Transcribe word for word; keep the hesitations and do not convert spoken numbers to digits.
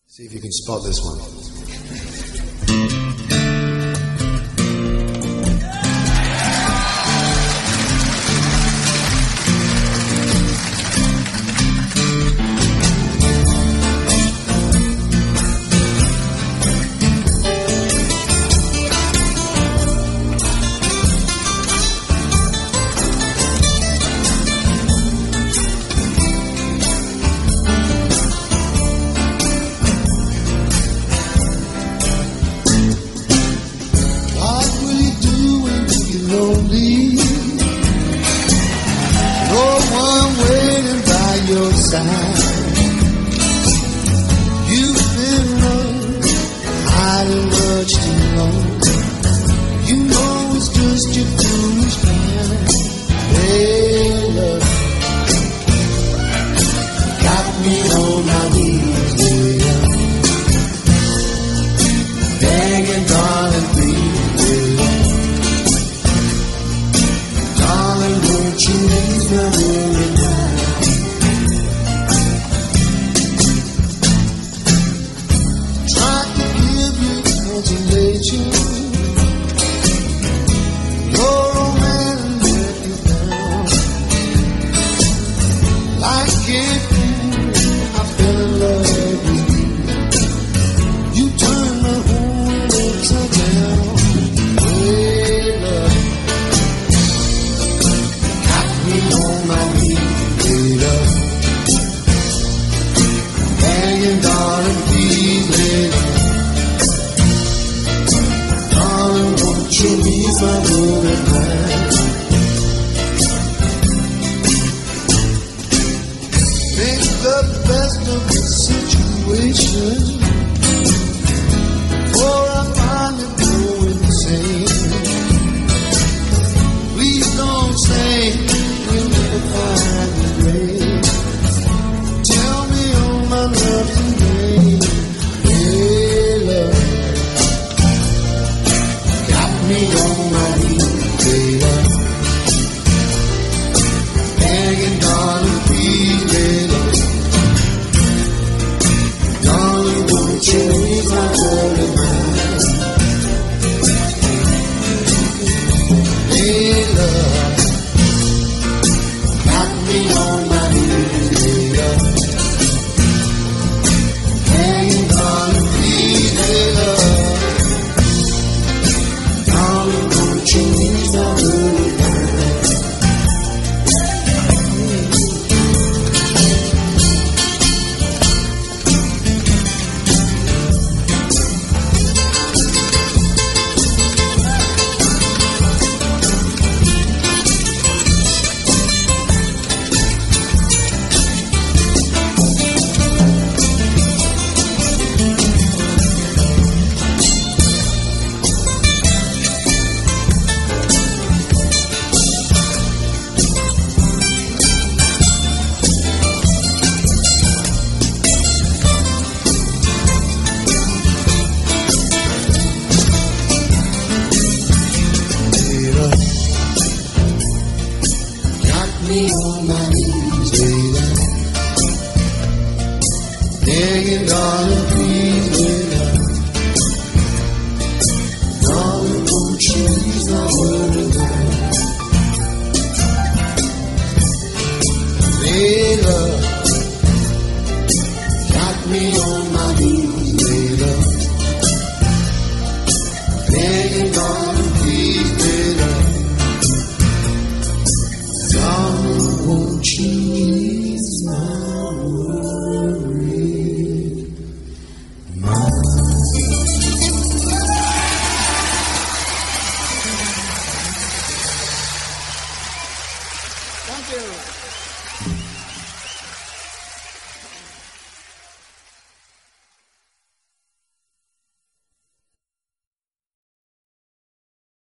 See if you can spot this one. Your side. You've been running, hiding much too long. You know it's just your foolish plan. Hey, love, got me on my knees, yeah. Begging, darling, please, yeah. Darling, won't you leave my room tonight? Make the best of the situation, or I finally go insane. Please don't say you'll never find me great. Tell me all my love today. Hey, love, got me on my knees, baby. Begging, darling, please, baby. Darling, won't you ease my worry mind? Hey, love, got me on my knees, baby. Begging, darling, please, baby. Darling, won't you ease my worry mind? Me on my knees, baby. Begging, darling, please, baby. Darling, won't you ease my worry mind? Baby, got me on my knees, baby. Begging, darling, please, baby. Won't you ease my